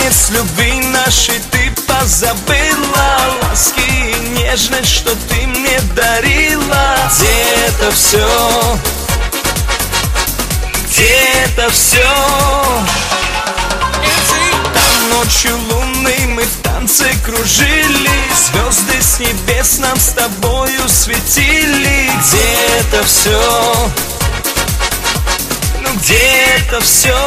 Танец любви нашей ты позабыла, ласки и нежность, что ты мне дарила. Где это все? Где это все? Там ночью лунной мы в танце кружились, звезды с небес нам с тобою светили. Где это все? Ну где это все?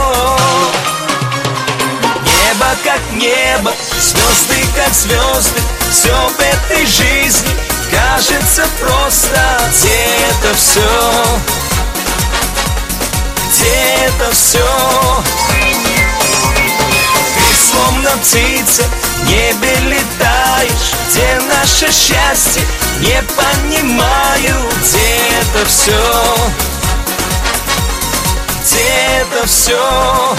Небо как небо, звезды как звезды, все в этой жизни кажется просто. Где это все? Где это все? Ты словно птица в небе летаешь. Где наше счастье? Не понимаю. Где это все? Где это все?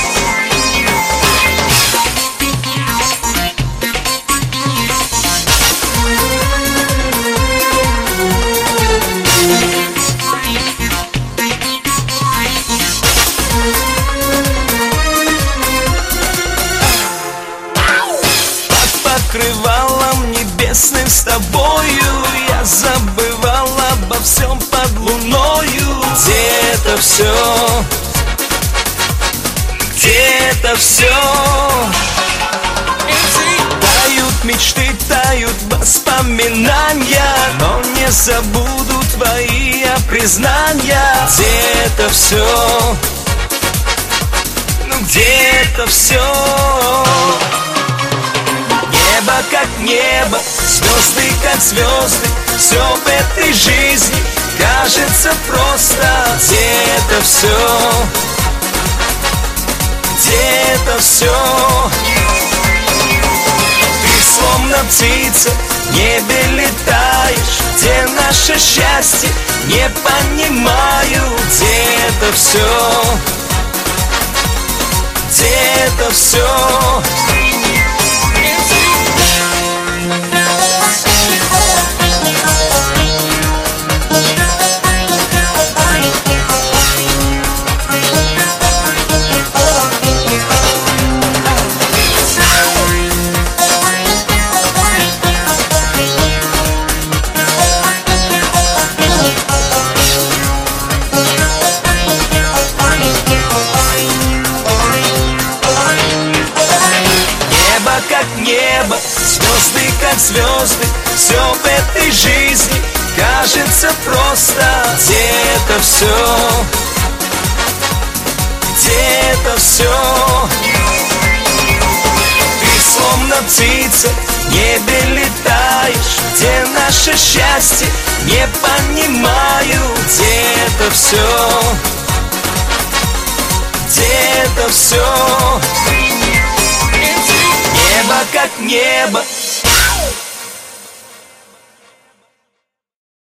Покрывалом небесным с тобою я забывал обо всем под луною. Где это все? Где это все? Тают мечты, тают воспоминания, но не забуду твои признания. Где это все? Ну где это все? Небо как небо, звезды как звезды, все в этой жизни кажется просто. Где это все? Где это все? Ты словно птица в небе летаешь. Где наше счастье? Не понимаю. Где это все? Где это все? Небо, звезды как звезды, все в этой жизни кажется просто. Где это все? Где это все? Ты словно птица в небе летаешь. Где наше счастье? Не понимаю. Где это все? Где это все? Небо как небо,